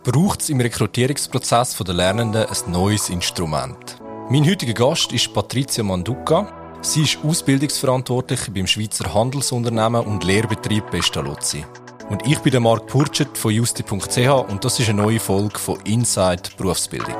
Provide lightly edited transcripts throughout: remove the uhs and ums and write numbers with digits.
Braucht es im Rekrutierungsprozess der Lernenden ein neues Instrument? Mein heutiger Gast ist Patricia Manduca. Sie ist Ausbildungsverantwortliche beim Schweizer Handelsunternehmen und Lehrbetrieb Pestalozzi. Und ich bin der Marc Purchert von justi.ch und das ist eine neue Folge von Inside Berufsbildung.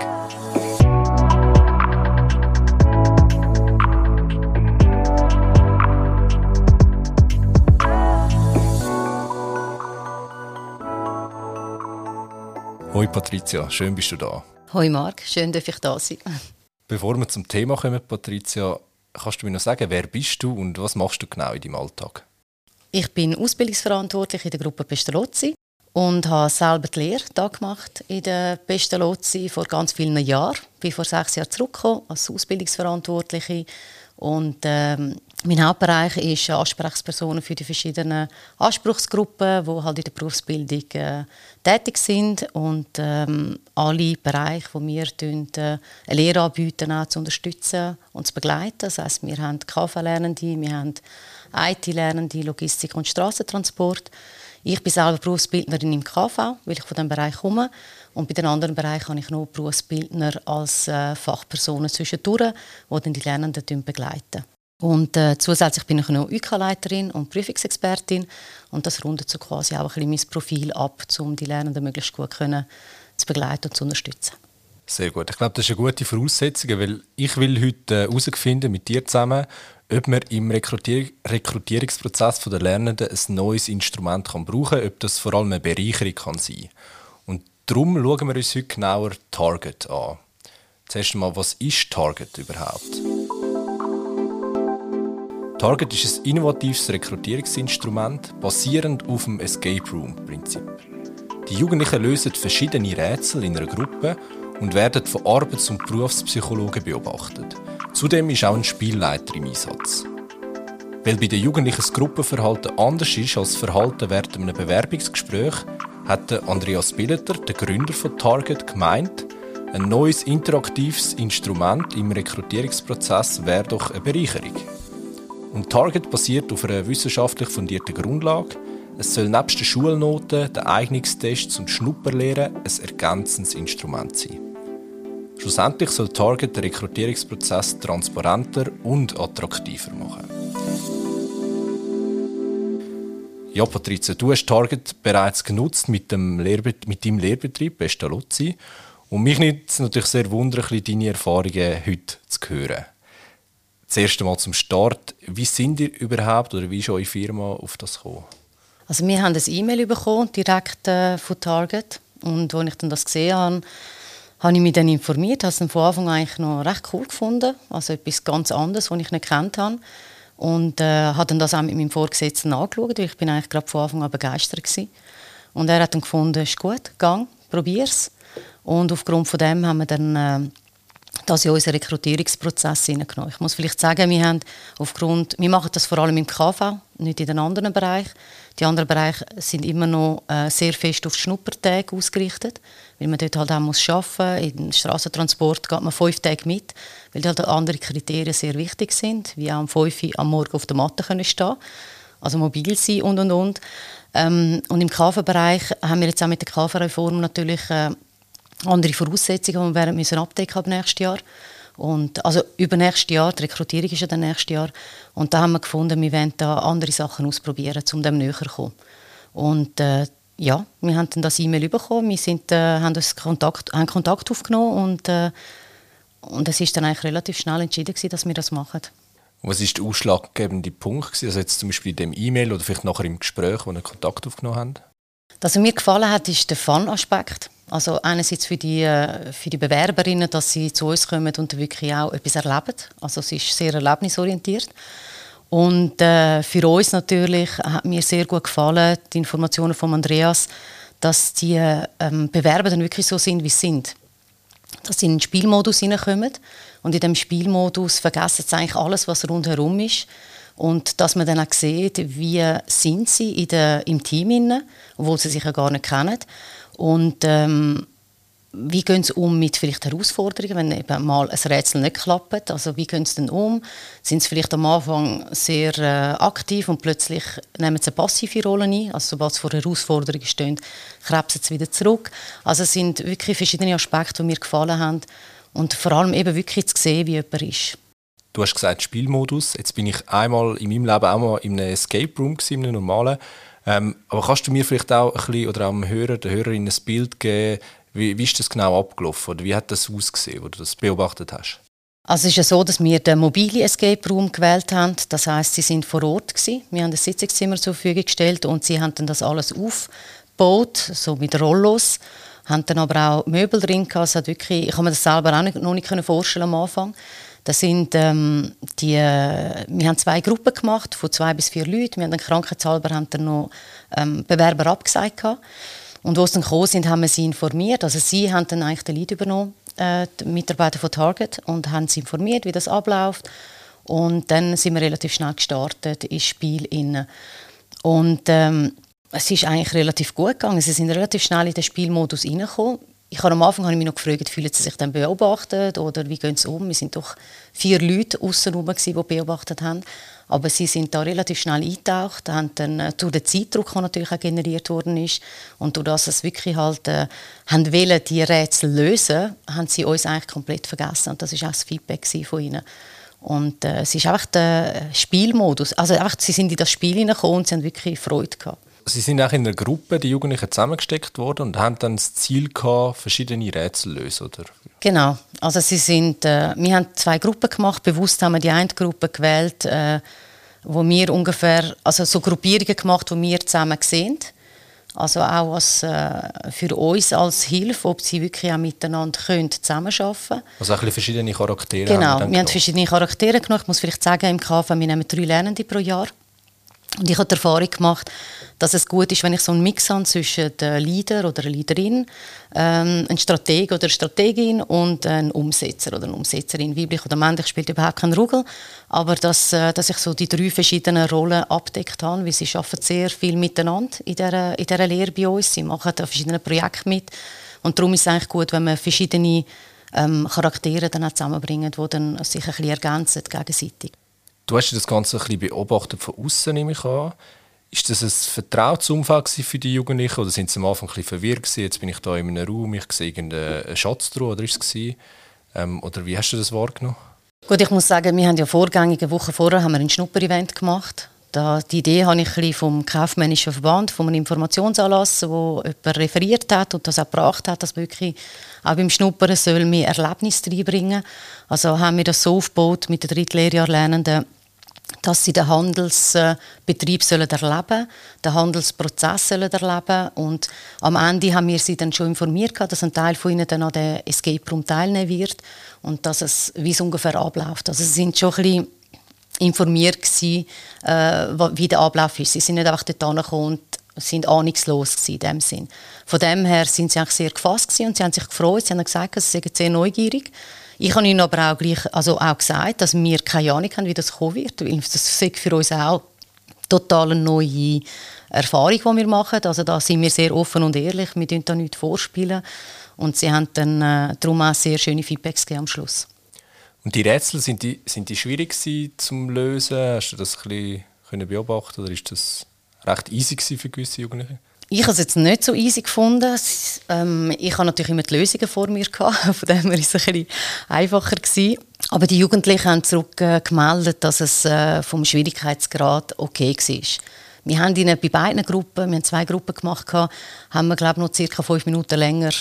Hoi Patricia, schön bist du da. Hoi Marc, schön, dass ich da sein. Bevor wir zum Thema kommen, Patricia, kannst du mir noch sagen, wer bist du und was machst du genau in deinem Alltag? Ich bin Ausbildungsverantwortliche in der Gruppe Pestalozzi und habe selber die Lehre da gemacht in der Pestalozzi vor ganz vielen Jahren. Ich bin vor 6 Jahren zurückgekommen als Ausbildungsverantwortliche und mein Hauptbereich ist Ansprechpersonen für die verschiedenen Anspruchsgruppen, die halt in der Berufsbildung tätig sind und alle Bereiche, wo wir eine Lehre anbieten, auch zu unterstützen und zu begleiten. Das heisst, wir haben KV-Lernende, wir haben IT-Lernende, Logistik und Strassentransport. Ich bin selber Berufsbildnerin im KV, weil ich von diesem Bereich komme. Und bei den anderen Bereichen habe ich noch Berufsbildner als Fachpersonen zwischendurch, die dann die Lernenden begleiten. Und zusätzlich bin ich noch UK-Leiterin und Prüfungsexpertin. Und das rundet so quasi auch ein bisschen mein Profil ab, um die Lernenden möglichst gut zu begleiten und zu unterstützen. Sehr gut. Ich glaube, das ist eine gute Voraussetzung, weil ich will heute herausfinden mit dir zusammen, ob man im Rekrutierungsprozess der Lernenden ein neues Instrument brauchen kann, ob das vor allem eine Bereicherung kann sein kann. Und darum schauen wir uns heute genauer Target an. Zuerst einmal, was ist Target überhaupt? Target ist ein innovatives Rekrutierungsinstrument, basierend auf dem Escape Room-Prinzip. Die Jugendlichen lösen verschiedene Rätsel in einer Gruppe und werden von Arbeits- und Berufspsychologen beobachtet. Zudem ist auch ein Spielleiter im Einsatz. Weil bei den Jugendlichen das Gruppenverhalten anders ist als das Verhalten während einem Bewerbungsgespräch, hat Andreas Billeter, der Gründer von Target, gemeint, ein neues interaktives Instrument im Rekrutierungsprozess wäre doch eine Bereicherung. Und Target basiert auf einer wissenschaftlich fundierten Grundlage. Es soll nebst den Schulnoten, den Eignungstests und Schnupperlehren ein ergänzendes Instrument sein. Schlussendlich soll Target den Rekrutierungsprozess transparenter und attraktiver machen. Ja, Patricia, du hast Target bereits genutzt mit deinem Lehrbetrieb Pestalozzi. Und mich nimmt es natürlich sehr wunder, deine Erfahrungen heute zu hören. Das erste Mal zum Start. Wie sind ihr überhaupt oder wie ist eure Firma auf das gekommen? Also wir haben ein E-Mail bekommen, direkt von Target. Und als ich dann das gesehen habe, habe ich mich dann informiert. Ich habe es von Anfang an eigentlich noch recht cool gefunden. Also etwas ganz anderes, was ich nicht gekannt habe. Und habe dann das auch mit meinem Vorgesetzten angeschaut. Ich bin eigentlich gerade von Anfang an begeistert gewesen. Und er hat dann gefunden, ist gut, gang, probier's. Und aufgrund von dem haben wir dann das in unseren Rekrutierungsprozess hineingenommen. Ich muss vielleicht sagen, wir machen das vor allem im KV, nicht in den anderen Bereichen. Die anderen Bereiche sind immer noch sehr fest auf Schnuppertage ausgerichtet, weil man dort halt auch arbeiten muss. Im Strassentransport geht man 5 Tage mit, weil halt andere Kriterien sehr wichtig sind, wie auch um 5 Uhr am Morgen auf der Matte stehen können, also mobil sein und. Und im KV-Bereich haben wir jetzt auch mit der KV-Reform natürlich andere Voraussetzungen, die wir werden abdecken ab nächstes Jahr. Und, also über nächstes Jahr, die Rekrutierung ist ja dann nächstes Jahr. Und da haben wir gefunden, wir wollen da andere Sachen ausprobieren, um dem näher zu kommen. Und ja, wir haben dann das E-Mail bekommen, haben Kontakt aufgenommen und es ist dann eigentlich relativ schnell entschieden gewesen, dass wir das machen. Was war der ausschlaggebende Punkt? Also jetzt zum Beispiel in dem E-Mail oder vielleicht nachher im Gespräch, wo ihr Kontakt aufgenommen habt? Was mir gefallen hat, ist der Fun-Aspekt. Also einerseits für die Bewerberinnen, dass sie zu uns kommen und wirklich auch etwas erleben. Also es ist sehr erlebnisorientiert. Und für uns natürlich hat mir sehr gut gefallen, die Informationen von Andreas, dass die Bewerber dann wirklich so sind, wie sie sind. Dass sie in den Spielmodus hineinkommen und in diesem Spielmodus vergessen sie eigentlich alles, was rundherum ist. Und dass man dann auch sieht, wie sind sie im Team, obwohl sie sich ja gar nicht kennen. Und wie gehen sie um mit vielleicht Herausforderungen, wenn eben mal ein Rätsel nicht klappt? Also wie gehen sie denn um? Sind sie vielleicht am Anfang sehr aktiv und plötzlich nehmen sie eine passive Rolle ein? Also sobald sie vor Herausforderungen stehen, krebsen sie wieder zurück. Also es sind wirklich verschiedene Aspekte, die mir gefallen haben. Und vor allem eben wirklich zu sehen, wie jemand ist. Du hast gesagt Spielmodus. Jetzt bin ich einmal in meinem Leben auch mal in einem Escape Room gewesen, in einem normalen. Aber kannst du mir vielleicht auch ein bisschen, oder auch dem Hörer, der Hörerin ein Bild geben, wie ist das genau abgelaufen? Oder wie hat das ausgesehen, wo du das beobachtet hast? Also es ist ja so, dass wir den mobilen Escape Room gewählt haben. Das heisst, sie sind vor Ort gewesen. Wir haben ein Sitzungszimmer zur Verfügung gestellt und sie haben dann das alles aufgebaut, so mit Rollos. Haben dann aber auch Möbel drin gehabt. Also wirklich, ich kann mir das selber auch noch nicht vorstellen am Anfang. Das sind, wir haben 2 Gruppen gemacht, von 2 bis 4 Leuten. Wir haben dann krankheitshalber haben dann noch Bewerber abgesagt gehabt. Und als sie dann gekommen sind, haben wir sie informiert. Also sie haben dann eigentlich den Lead übernommen, die Mitarbeiter von Target, und haben sie informiert, wie das abläuft. Und dann sind wir relativ schnell gestartet ins Spiel inne. Und es ist eigentlich relativ gut gegangen. Sie sind relativ schnell in den Spielmodus reingekommen. Am Anfang habe ich mich noch gefragt, fühlen sie sich dann beobachtet oder wie gehen sie um? Wir sind doch 4 Leute außenrum, die beobachtet haben. Aber sie sind da relativ schnell eingetaucht, haben dann durch den Zeitdruck, der natürlich auch generiert worden ist, und durch das sie wirklich halt haben wollen, die Rätsel lösen, haben sie uns eigentlich komplett vergessen. Und das war auch das Feedback von ihnen. Und es ist einfach der Spielmodus. Also einfach, sie sind in das Spiel hineingekommen und sie haben wirklich Freude gehabt. Sie sind auch in einer Gruppe, die Jugendlichen, zusammengesteckt worden und haben dann das Ziel gehabt, verschiedene Rätsel zu lösen, oder? Genau. Also wir haben 2 Gruppen gemacht. Bewusst haben wir die eine Gruppe gewählt, wo wir ungefähr, also so Gruppierungen gemacht, wo wir zusammen sehen. Also auch für uns als Hilfe, ob sie wirklich auch miteinander zusammenarbeiten können. Also auch ein bisschen verschiedene Charaktere. Genau, wir haben verschiedene Charaktere genommen. Ich muss vielleicht sagen, im KV, wir nehmen 3 Lernende pro Jahr. Und ich habe die Erfahrung gemacht, dass es gut ist, wenn ich so einen Mix habe zwischen dem Leader oder einer Leaderin, einem Strateg oder einer Strategin und einem Umsetzer oder einer Umsetzerin. Weiblich oder männlich spielt überhaupt keine Rolle. Aber dass ich so die 3 verschiedenen Rollen abdeckt habe, weil sie arbeiten sehr viel miteinander in dieser Lehre bei uns. Sie machen an verschiedenen Projekten mit. Und darum ist es eigentlich gut, wenn man verschiedene Charaktere dann auch zusammenbringt, die dann sich ein bisschen ergänzen gegenseitig. Du hast das Ganze ein bisschen beobachtet von außen, nehme ich an. Ist das ein vertrautes Umfeld für die Jugendlichen oder sind sie am Anfang ein bisschen verwirrt gewesen? Jetzt bin ich da in einem Raum, ich sehe irgendeinen Schatz drin, oder ist es oder wie hast du das wahrgenommen? Gut, ich muss sagen, wir haben ja vorgängige Woche vorher haben wir ein Schnupper-Event gemacht. Die Idee habe ich ein bisschen vom kaufmännischen Verband, von einem Informationsanlass, wo jemand referiert hat und das auch gebracht hat, dass man wirklich auch beim Schnuppern soll mehr Erlebnis reinbringen. Also haben wir das so aufgebaut mit den Drittlehrjahrlernenden, dass sie den Handelsbetrieb erleben sollen, den Handelsprozess erleben sollen. Und am Ende haben wir sie dann schon informiert, dass ein Teil von ihnen dann an den Escape Room teilnehmen wird und wie es ungefähr abläuft. Also sie sind schon ein bisschen informiert gewesen, wie der Ablauf ist. Sie sind nicht einfach dort angekommen und sind ahnungslos gewesen, in dem Sinn. Von dem her sind sie eigentlich sehr gefasst gewesen und sie haben sich gefreut. Sie haben gesagt, sie sind sehr neugierig. Ich habe ihnen aber auch gesagt, dass wir keine Ahnung haben, wie das kommen wird. Weil das ist für uns auch total eine neue Erfahrung, die wir machen. Also da sind wir sehr offen und ehrlich. Wir spielen da nichts vorspielen. Und sie haben dann darum auch sehr schöne Feedbacks gegeben am Schluss. Und die Rätsel, sind die schwierig zu lösen? Hast du das ein bisschen beobachten oder ist das recht easy für gewisse Jugendliche? Ich habe es jetzt nicht so easy gefunden. Ich hatte natürlich immer die Lösungen vor mir gehabt, von dem her war es ein bisschen einfacher gewesen. Aber die Jugendlichen haben zurückgemeldet, dass es vom Schwierigkeitsgrad okay war. Wir haben ihnen bei beiden Gruppen, wir haben 2 Gruppen gemacht, haben wir glaube ich, noch ca. 5 Minuten länger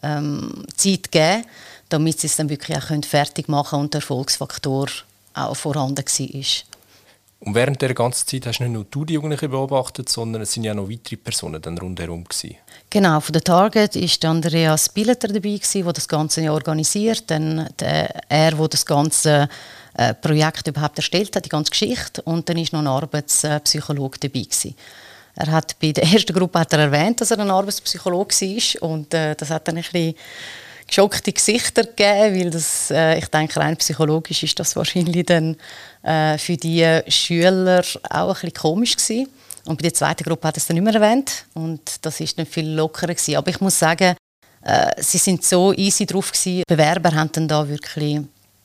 Zeit gegeben, damit sie es dann wirklich auch fertig machen können und der Erfolgsfaktor auch vorhanden war. Und während der ganzen Zeit hast nicht nur du die Jugendlichen beobachtet, sondern es sind ja noch weitere Personen dann rundherum gewesen. Genau, von der Target war Andreas Billeter dabei, der das Ganze organisiert. Dann der das ganze Projekt überhaupt erstellt hat, die ganze Geschichte. Und dann war noch ein Arbeitspsychologe dabei gewesen. Bei der ersten Gruppe hat er erwähnt, dass er ein Arbeitspsychologe war. Und das hat dann ein bisschen geschockte Gesichter gegeben, weil das, ich denke, rein psychologisch ist das wahrscheinlich dann für die Schüler auch ein bisschen komisch gewesen. Und bei der zweiten Gruppe hat er es dann nicht mehr erwähnt und das ist dann viel lockerer gewesen. Aber ich muss sagen, Sie sind so easy drauf gewesen. Die Bewerber haben dann da wirklich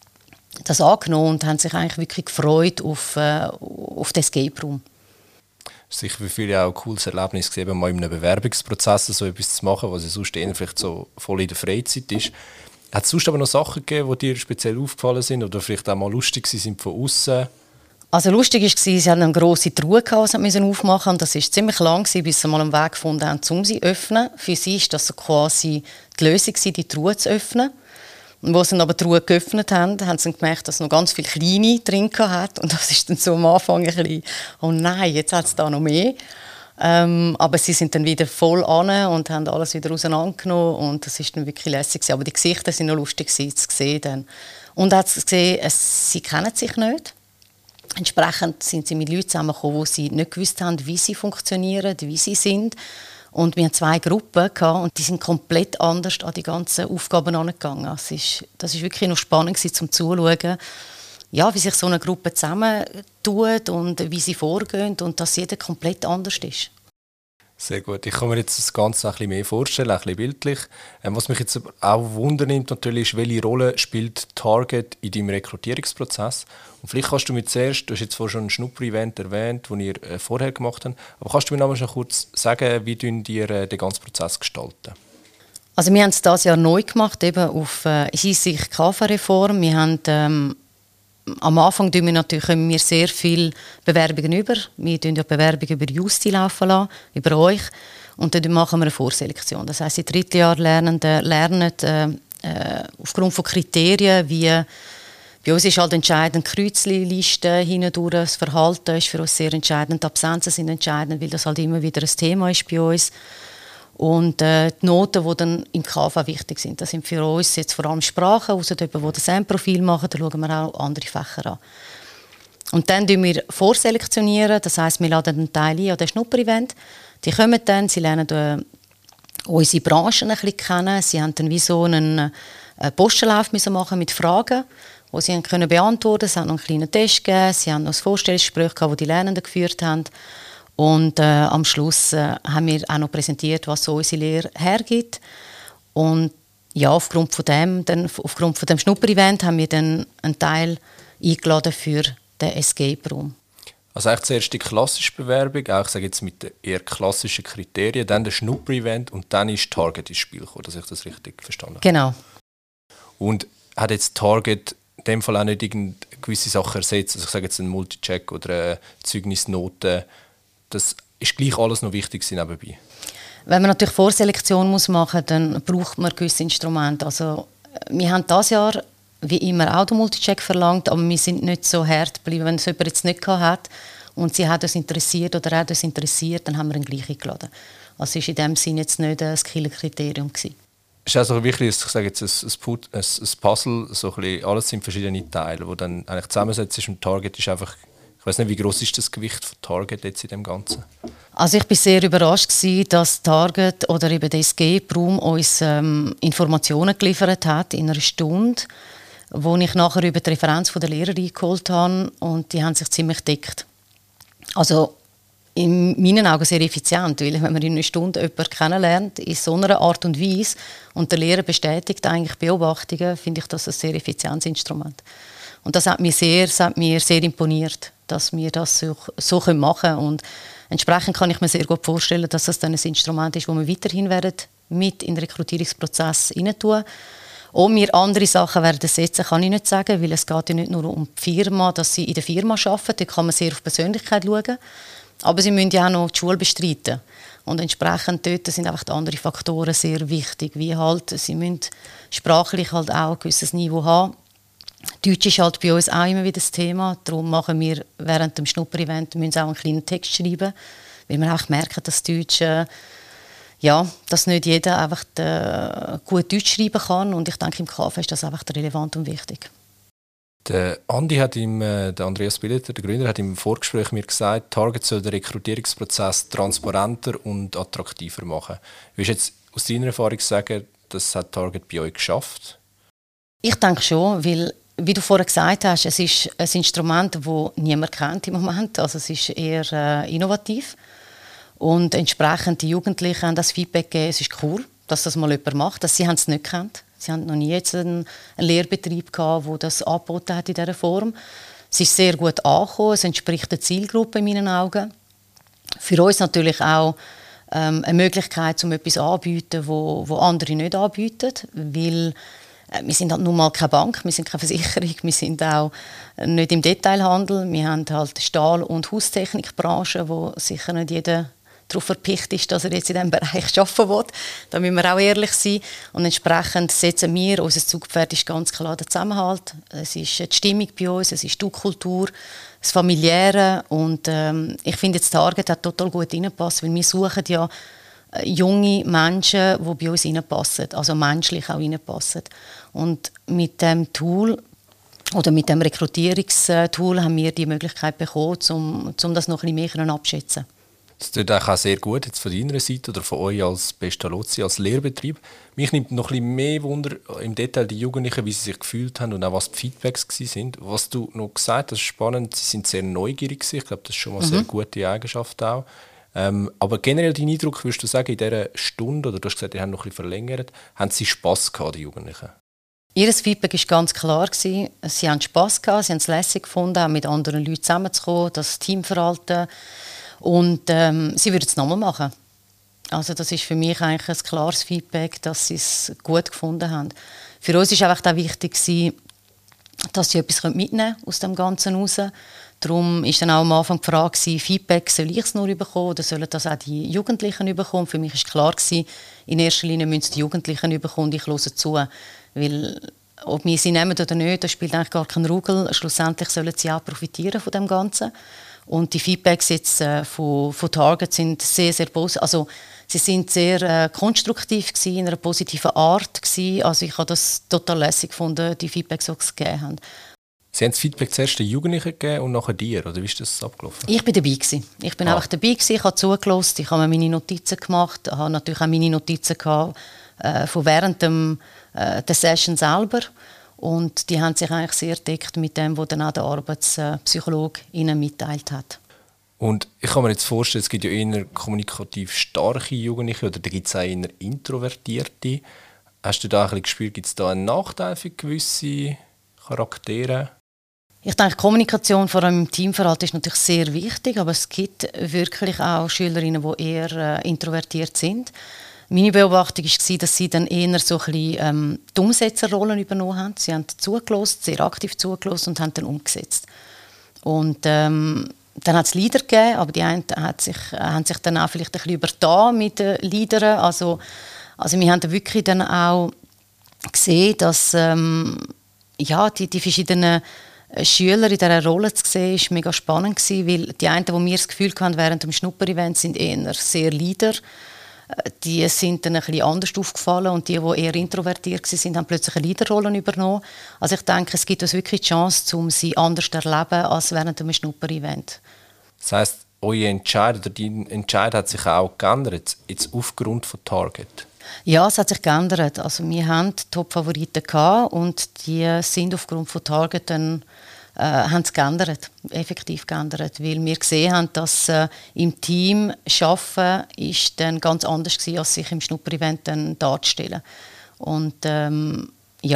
das angenommen und haben sich eigentlich wirklich gefreut auf den Escape Room. Es ist sicher für viele auch ein cooles Erlebnis gewesen, mal in einem Bewerbungsprozess so etwas zu machen, was ja sonst eher vielleicht so voll in der Freizeit ist. Hat es sonst aber noch Sachen gegeben, die dir speziell aufgefallen sind oder vielleicht auch mal lustig sind von außen? Also lustig war, sie hatten eine grosse Truhe, die sie aufmachen mussten. Und das war ziemlich lang, bis sie mal einen Weg gefunden haben, um sie zu öffnen. Für sie war das so quasi die Lösung, die Truhe zu öffnen. Und als sie dann aber die Truhe geöffnet haben, haben sie gemerkt, dass es noch ganz viele kleine drin hat. Und das ist dann so am Anfang ein bisschen, oh nein, jetzt hat es da noch mehr. Aber sie sind dann wieder voll an und haben alles wieder auseinandergenommen. Und das war dann wirklich lässig. Aber die Gesichter waren noch lustig zu sehen. Dann. Und hat gesehen, sie kennen sich nicht. Entsprechend sind sie mit Leuten zusammengekommen, die sie nicht gewusst haben, wie sie funktionieren, wie sie sind. Und wir hatten 2 Gruppen und die sind komplett anders an die ganzen Aufgaben angegangen. Das ist wirklich noch spannend zum Zuschauen, ja, wie sich so eine Gruppe zusammentut und wie sie vorgehen und dass jeder komplett anders ist. Sehr gut. Ich kann mir jetzt das Ganze ein bisschen mehr vorstellen, ein bisschen bildlich. Was mich jetzt auch wundernimmt, natürlich ist, welche Rolle spielt Target in deinem Rekrutierungsprozess? Und vielleicht kannst du mir zuerst, du hast jetzt vorhin schon ein Schnupper-Event erwähnt, das ihr vorher gemacht habt, aber kannst du mir noch mal kurz sagen, wie ihr den ganzen Prozess gestalten? Also wir haben es dieses Jahr neu gemacht, eben auf Hinsicht KV-Reform. Wir haben am Anfang kommen wir sehr viele Bewerbungen über. Wir lassen ja Bewerbungen über Justi laufen lassen, über euch. Und dann machen wir eine Vorselektion. Das heisst, die Drittjahrlernenden lernen aufgrund von Kriterien, wie bei uns ist halt entscheidend die Kreuzliste hindurch. Das Verhalten ist für uns sehr entscheidend. Die Absenzen sind entscheidend, weil das halt immer wieder ein Thema ist bei uns. Und die Noten, die dann im KV wichtig sind, das sind für uns jetzt vor allem Sprachen, außer jemand, die das SAM-Profil machen, da schauen wir auch andere Fächer an. Und dann vorselektionieren, das heisst, wir laden einen Teil ein an das Schnupper-Event. Die kommen dann, sie lernen unsere Branchen ein bisschen kennen, sie haben dann wie so einen Postenlauf machen mit Fragen, die sie können beantworten können. Sie haben noch einen kleinen Test gegeben, sie haben noch ein Vorstellungsgespräch gehabt, das die Lernenden geführt haben. Und am Schluss haben wir auch noch präsentiert, was so unsere Lehre hergibt. Und ja, aufgrund von dem Schnupper-Event haben wir dann einen Teil eingeladen für den Escape Room. Also eigentlich zuerst die klassische Bewerbung, auch ich sage jetzt mit den eher klassischen Kriterien, dann der Schnupper-Event und dann ist Target ins Spiel gekommen, dass ich das richtig verstanden habe. Genau. Und hat jetzt Target in dem Fall auch nicht irgendeine gewisse Sachen ersetzt, also ich sage jetzt einen Multicheck oder eine Zeugnisnote, das ist gleich alles noch wichtig nebenbei? Wenn man natürlich Vorselektion machen muss, dann braucht man gewisse Instrumente. Also, wir haben dieses Jahr wie immer auch den Multicheck verlangt, aber wir sind nicht so hart geblieben. Wenn es jemand jetzt nicht hat und sie hat uns interessiert oder er hat uns interessiert, dann haben wir ihn gleich eingeladen. Also es war in dem Sinne jetzt nicht ein Killer-Kriterium. Es ist also wirklich, ich sage jetzt, ein Puzzle, so ein bisschen, alles sind verschiedene Teile, die dann eigentlich zusammensetzt ist und Target ist einfach. Ich weiß nicht, wie groß ist das Gewicht von Target jetzt in dem Ganzen? Also ich war sehr überrascht, dass Target oder eben der Escape Room uns Informationen geliefert hat in einer Stunde, wo ich nachher über die Referenz von der Lehrerin eingeholt habe und die haben sich ziemlich gedeckt. Also in meinen Augen sehr effizient, weil wenn man in einer Stunde jemanden kennenlernt, in so einer Art und Weise und der Lehrer bestätigt eigentlich Beobachtungen, finde ich das ein sehr effizientes Instrument. Und das hat mir sehr imponiert, dass wir das so machen können. Und entsprechend kann ich mir sehr gut vorstellen, dass das dann ein Instrument ist, das wir weiterhin werden mit in den Rekrutierungsprozess hineintun. Ob wir andere Sachen werden setzen, kann ich nicht sagen, weil es geht ja nicht nur um die Firma, dass sie in der Firma arbeiten, da kann man sehr auf Persönlichkeit schauen. Aber sie müssen ja auch noch die Schule bestreiten. Und entsprechend dort sind einfach die anderen Faktoren sehr wichtig, wie halt, sie müssen sprachlich halt auch ein gewisses Niveau haben. Deutsch ist halt bei uns auch immer wieder das Thema. Darum machen wir während dem Schnupper-Event auch einen kleinen Text schreiben, weil wir auch merken, dass Deutsch, dass nicht jeder einfach gut Deutsch schreiben kann. Und ich denke, im KV ist das einfach relevant und wichtig. Der Andreas Billeter, der Gründer, hat im Vorgespräch mir gesagt, Target soll den Rekrutierungsprozess transparenter und attraktiver machen. Willst du jetzt aus deiner Erfahrung sagen, das hat Target bei euch geschafft? Ich denke schon, weil wie du vorher gesagt hast, es ist ein Instrument, das niemand kennt im Moment. Also es ist eher innovativ. Und entsprechend die Jugendlichen haben das Feedback gegeben, es ist cool, dass das mal jemand macht. Sie haben es nicht gekannt. Sie haben noch nie jetzt einen Lehrbetrieb gehabt, der das angeboten hat in dieser Form. Es ist sehr gut angekommen, es entspricht der Zielgruppe in meinen Augen. Für uns natürlich auch eine Möglichkeit, um etwas anzubieten, wo andere nicht anbieten, weil wir sind halt nun mal keine Bank, wir sind keine Versicherung, wir sind auch nicht im Detailhandel. Wir haben halt Stahl- und Haustechnikbranche, wo sicher nicht jeder darauf verpicht ist, dass er jetzt in diesem Bereich arbeiten will. Da müssen wir auch ehrlich sein. Und entsprechend setzen wir, unser Zugpferd ist ganz klar der Zusammenhalt. Es ist die Stimmung bei uns, es ist die Kultur, das Familiäre. Und ich finde, das Target hat total gut reingepasst, weil wir suchen ja junge Menschen, die bei uns reinpassen, also menschlich auch reinpassen. Und mit dem Tool oder mit dem Rekrutierungstool haben wir die Möglichkeit bekommen, um das noch ein bisschen mehr abschätzen. Das tut auch sehr gut jetzt von deiner Seite oder von euch als Pestalozzi, als Lehrbetrieb. Mich nimmt noch ein bisschen mehr Wunder im Detail die Jugendlichen, wie sie sich gefühlt haben und auch was die Feedbacks waren. Was du noch gesagt hast, ist spannend, sie sind sehr neugierig. Ich glaube, das ist schon mal eine sehr gute Eigenschaft auch. Aber generell dein Eindruck, würdest du sagen, in dieser Stunde, oder du hast gesagt, die haben noch ein bisschen verlängert, haben sie Spass gehabt, die Jugendlichen? Ihr Feedback war ganz klar. Sie haben Spass gehabt, sie haben es lässig gefunden, auch mit anderen Leuten zusammenzukommen, das Teamverhalten. Und sie würden es nochmal machen. Also das ist für mich eigentlich ein klares Feedback, dass sie es gut gefunden haben. Für uns war einfach auch wichtig, dass sie etwas mitnehmen können aus dem Ganzen raus. Darum war dann auch am Anfang die Frage, Feedback, soll ich es nur bekommen oder sollen das auch die Jugendlichen bekommen? Für mich war klar, in erster Linie müssen es die Jugendlichen bekommen und ich höre zu. Weil, ob wir sie nehmen oder nicht, das spielt eigentlich gar keinen Rugel. Schlussendlich sollen sie auch profitieren von dem Ganzen. Und die Feedbacks jetzt von Target sind sehr, sehr positiv. Also, sie sind sehr konstruktiv gewesen, in einer positiven Art gewesen. Also ich habe das total lässig gefunden, die Feedbacks, die sie gegeben haben. Sie haben das Feedback zuerst den Jugendlichen gegeben und nachher dir, oder wie ist das abgelaufen? Ich bin dabei gewesen. Ich bin einfach dabei gewesen, ich habe zugelassen, ich habe mir meine Notizen gemacht, ich habe natürlich auch meine Notizen gehabt, von während der Session selber. Und die haben sich eigentlich sehr deckt mit dem, was dann auch der Arbeitspsychologe ihnen mitteilt hat. Und ich kann mir jetzt vorstellen, es gibt ja eher kommunikativ starke Jugendliche oder da gibt es auch eher introvertierte. Hast du da ein bisschen gespürt, gibt es da einen Nachteil für gewisse Charaktere? Ich denke, Kommunikation, vor allem im Teamverhalten, ist natürlich sehr wichtig, aber es gibt wirklich auch Schülerinnen, die eher introvertiert sind. Meine Beobachtung war, dass sie dann eher so ein bisschen die Umsetzerrollen übernommen haben. Sie haben zugelassen, sehr aktiv zugelassen und haben dann umgesetzt. Und dann hat es Leader gegeben, aber die einen haben sich dann auch vielleicht ein bisschen übertan mit den Leadern. Also wir haben dann wirklich dann auch gesehen, dass die verschiedenen Schüler in dieser Rolle zu sehen, war mega spannend gewesen, weil die einen, die wir das Gefühl hatten während dem Schnupper-Event, sind eher sehr Leader. Die sind dann ein bisschen anders aufgefallen und die eher introvertiert waren, haben plötzlich eine Leaderrolle übernommen. Also ich denke, es gibt uns wirklich die Chance, um sie anders zu erleben als während einem Schnupper-Event. Das heisst, euer Entscheid oder dein Entscheid hat sich auch geändert, jetzt aufgrund von Target? Ja, es hat sich geändert. Also wir hatten Top-Favoriten gehabt und die sind aufgrund von Target dann haben es geändert, effektiv geändert, weil wir gesehen haben, dass im Team arbeiten ist dann ganz anders gewesen, als sich im Schnupper-Event dann darzustellen. Und wir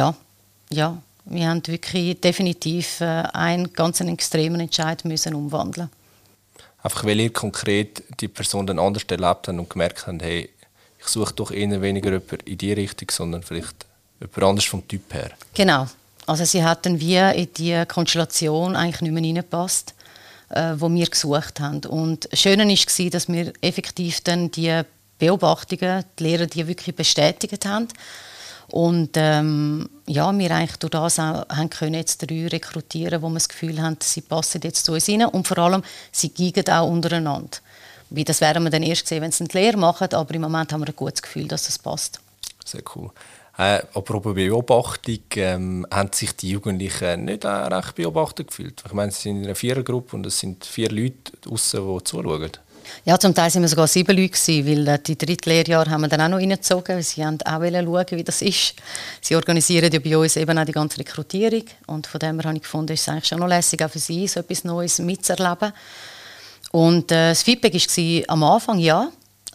haben wirklich definitiv einen ganz extremen Entscheid müssen umwandeln. Einfach weil ihr konkret die Person dann anders erlebt habt und gemerkt habt, hey, ich suche doch eher weniger jemanden in die Richtung, sondern vielleicht jemand anders vom Typ her. Genau. Also sie hatten wie in die Konstellation eigentlich nicht mehr reingepasst, wo wir gesucht haben. Und das Schöne war, dass wir effektiv dann die Beobachtungen, die Lehrer, die wirklich bestätigt haben. Und wir eigentlich durch das auch haben können jetzt 3 rekrutieren, wo wir das Gefühl haben, sie passen jetzt zu uns rein. Und vor allem, sie geigen auch untereinander. Wie das werden wir dann erst sehen, wenn sie die Lehre machen, aber im Moment haben wir ein gutes Gefühl, dass das passt. Sehr cool. Apropos Beobachtung, haben sich die Jugendlichen nicht auch recht beobachtet gefühlt? Ich meine, sie sind in einer 4er-Gruppe und es sind 4 Leute draussen, die zuschauen. Ja, zum Teil waren wir sogar 7 Leute gewesen, weil die 3. Lehrjahre haben wir dann auch noch reingezogen. Sie wollten auch schauen, wie das ist. Sie organisieren ja bei uns eben auch die ganze Rekrutierung und von dem her habe ich gefunden, ist es eigentlich schon noch lässig, auch für sie so etwas Neues mitzuerleben. Und das Feedback war am Anfang ja.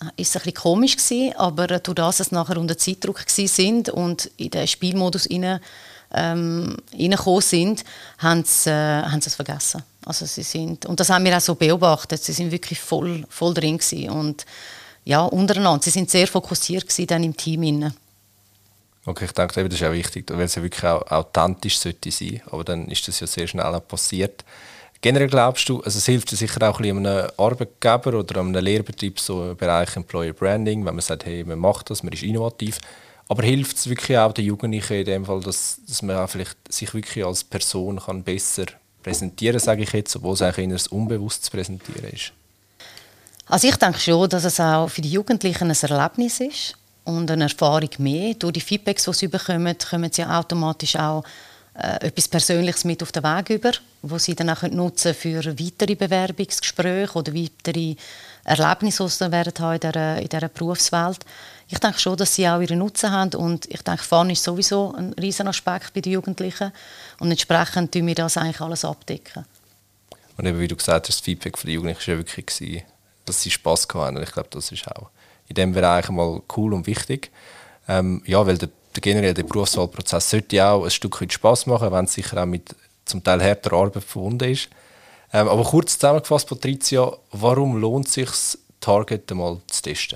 ist es ein bisschen komisch gewesen, aber durch das, dass sie nachher unter Zeitdruck sind und in den Spielmodus reingekommen sind, haben sie es vergessen. Also und das haben wir auch so beobachtet. Sie sind wirklich voll drin gewesen. Und ja, untereinander. Sie sind sehr fokussiert gewesen, dann im Team inne. Okay, ich denke, das ist auch wichtig, weil es ja wirklich auch authentisch sollte sein. Aber dann ist das ja sehr schnell auch passiert. Generell glaubst du, also es hilft sicher auch ein bisschen einem Arbeitgeber oder einem Lehrbetrieb so im Bereich Employer Branding, wenn man sagt, hey, man macht das, man ist innovativ. Aber hilft es wirklich auch den Jugendlichen in dem Fall, dass man auch vielleicht sich wirklich als Person kann besser präsentieren, sage ich jetzt, obwohl es eigentlich eher unbewusst zu präsentieren ist? Also ich denke schon, dass es auch für die Jugendlichen ein Erlebnis ist und eine Erfahrung mehr. Durch die Feedbacks, die sie bekommen, kommen sie automatisch auch etwas Persönliches mit auf den Weg über, wo sie dann auch nutzen für weitere Bewerbungsgespräche oder weitere Erlebnisse, die sie werden haben in dieser Berufswelt. Ich denke schon, dass sie auch ihren Nutzen haben und ich denke, Fun ist sowieso ein riesen Aspekt bei den Jugendlichen und entsprechend tun wir das eigentlich alles abdecken. Und eben, wie du gesagt hast, das Feedback von den Jugendlichen war ja wirklich, dass sie Spass hatten. Und ich glaube, das ist auch in diesem Bereich mal cool und wichtig. Ja, weil der Berufswahlprozess sollte ja auch ein Stück weit Spass machen, wenn es sicher auch mit zum Teil härterer Arbeit verbunden ist. Aber kurz zusammengefasst, Patricia, warum lohnt es sich, Target einmal zu testen?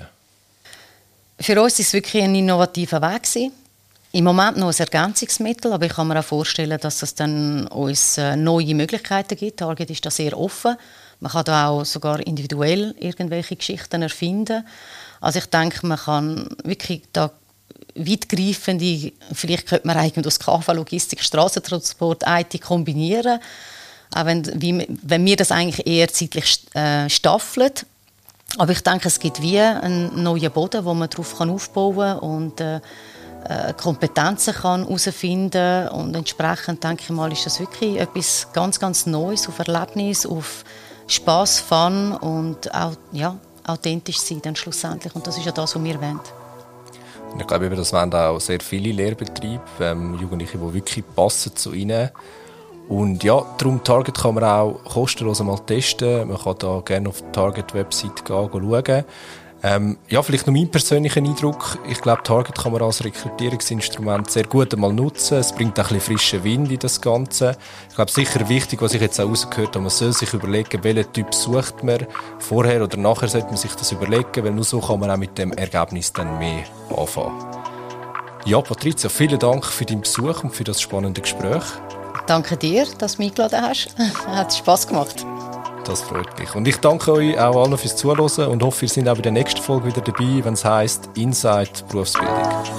Für uns war es wirklich ein innovativer Weg gewesen. Im Moment noch ein Ergänzungsmittel, aber ich kann mir auch vorstellen, dass es dann uns neue Möglichkeiten gibt. Target ist da sehr offen. Man kann da auch sogar individuell irgendwelche Geschichten erfinden. Also ich denke, man kann wirklich da weitgreifende, vielleicht könnte man eigentlich das KV Logistik, Strassentransport, IT kombinieren. Auch wenn wir das eigentlich eher zeitlich staffeln. Aber ich denke, es gibt wie einen neuen Boden, wo man darauf aufbauen kann und Kompetenzen herausfinden kann. Und entsprechend denke ich mal, ist das wirklich etwas ganz, ganz Neues, auf Erlebnis, auf Spass, Fun und auch, ja, authentisch sein dann schlussendlich. Und das ist ja das, was wir wollen. Ich glaube, das wollen auch sehr viele Lehrbetriebe, Jugendliche, die wirklich passen zu ihnen. Und ja, darum Target kann man auch kostenlos mal testen. Man kann da gerne auf die Target-Website schauen. Ja, vielleicht noch mein persönlicher Eindruck. Ich glaube, Target kann man als Rekrutierungsinstrument sehr gut einmal nutzen. Es bringt auch ein bisschen frischen Wind in das Ganze. Ich glaube, sicher wichtig, was ich jetzt auch rausgehört habe, man soll sich überlegen, welchen Typ sucht man. Vorher oder nachher sollte man sich das überlegen, weil nur so kann man auch mit dem Ergebnis dann mehr anfangen. Ja, Patricia, vielen Dank für deinen Besuch und für das spannende Gespräch. Danke dir, dass du mich eingeladen hast. Hat Spass gemacht. Das freut mich. Und ich danke euch auch allen fürs Zuhören und hoffe, ihr seid auch bei der nächsten Folge wieder dabei, wenn es heisst Inside Berufsbildung.